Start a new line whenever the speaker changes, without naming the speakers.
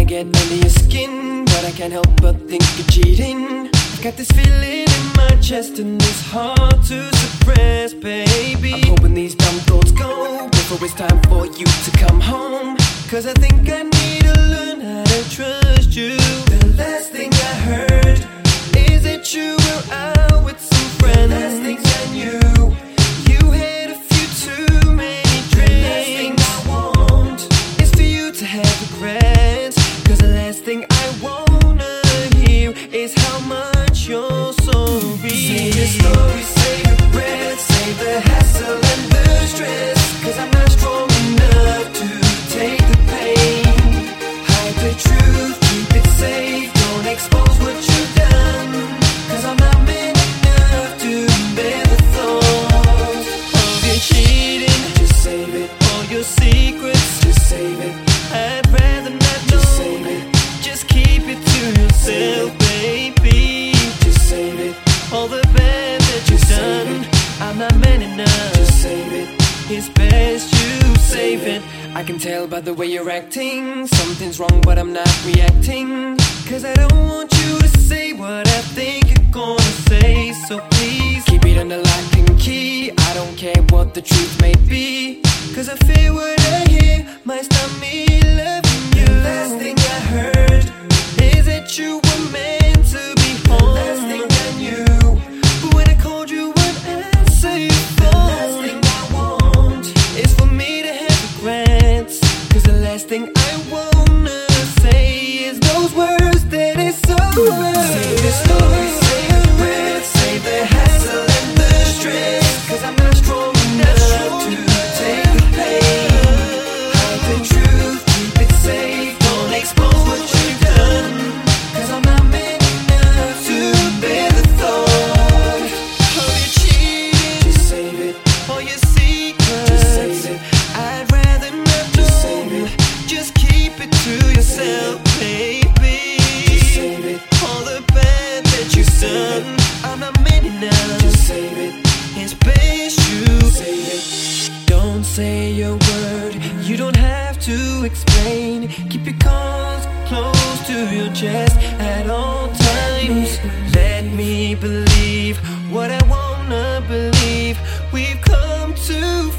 get under your skin, but I can't help but think you're cheating. I've got this feeling in my chest and it's hard to suppress, baby. I'm hoping these dumb thoughts go before it's time for you to come home, 'cause I think I need to learn how to trust you. The last thing I heard is that you were out with some friends. The last thing I knew, you had a few too many drinks. The last thing I want is for you to have regrets, 'cause the last thing I wanna hear is how much you're sorry. Save your story, save regrets, save the hassle and the stress, 'cause I'm not strong enough to take the pain. Hide the truth, keep it safe, don't expose what you've done, 'cause I'm not man enough to bear the thought of you cheating. Just save it. All your secrets, just save it. I'd rather not know. Just save it. Just keep it to yourself, baby. Just save it. All the bad that you've done, I'm not man enough. Just save it. It's best you save it. I can tell by the way you're acting, something's wrong but I'm not reacting, 'cause I don't want you to say what I think you're gonna say. So please keep it under lock and key. I don't care what the truth may be, 'cause I fear what I hear might stop me loving you. The last thing I heard is that you were meant to be home. The last thing I knew, but when I called you wouldn't answer your phone. The last thing I want is for me to have regrets, 'cause the last thing I wanna say is those words that is so hard. Save the story, save the regrets, save the hassle and the stress, 'cause I'm not strong enough to take the pain. Hide the truth, keep it safe, don't expose what you've done, 'cause I'm not man enough to bear the thought of you cheating. Just save it. All your secrets, just save it. I'd rather not know. Just save it. Just keep it to yourself, baby. Just save it. All the bad that you've done, I'm not man enough. Just save it. It's best you save it. Don't say a word, you don't have to explain. Keep your cards close to your chest at all times. Let me believe what I wanna believe. We've come too